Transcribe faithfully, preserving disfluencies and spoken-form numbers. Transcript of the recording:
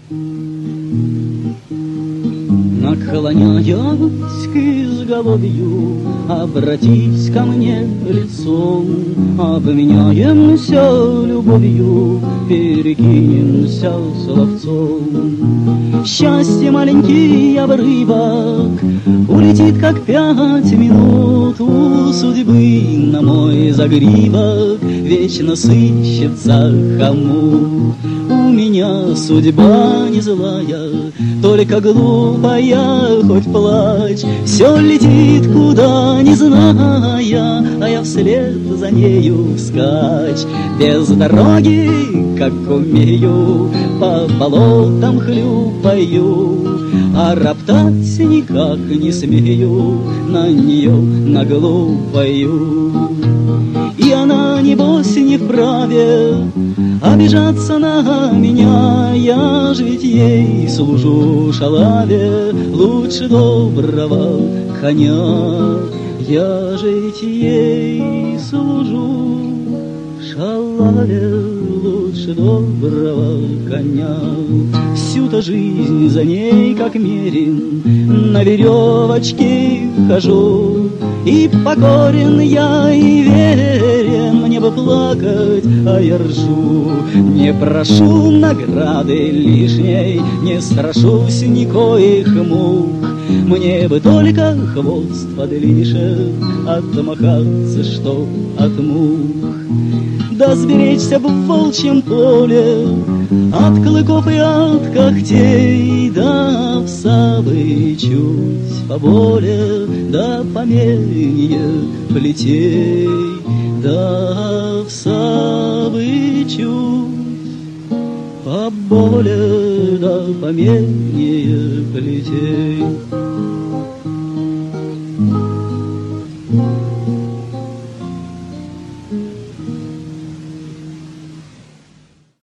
Наклоняюсь к изголовью, обратись ко мне лицом, обменяемся любовью, перекинемся словцом. Счастье маленький обрывок улетит, как пять минут у судьбы. На мой загривок вечно сыщется хомут. У меня судьба не злая, только глупая, хоть плачь. Все летит куда не зная, а я вслед за нею вскачь. Без дороги, как умею, по болотам хлюпаю, а роптать никак не смею на нее, на глупую. И она, небось, не вправе обижаться на меня, я ж ведь ей служу шалаве лучше доброго коня. Я же ведь ей служу шалаве лучше доброго коня. Всю-то жизнь за ней, как мерин, на веревочке хожу. И покорен я, и верен, мне бы плакать, а я ржу. Не прошу награды лишней, не страшусь никоих мук. Мне бы только хвост подлише, отмахаться, что от мух. Да сберечься бы в волчьем поле от клыков и от когтей, да овса бы чуть поболе, да поменьше плетей, да овса бы чуть поболе, да поменьше плетей.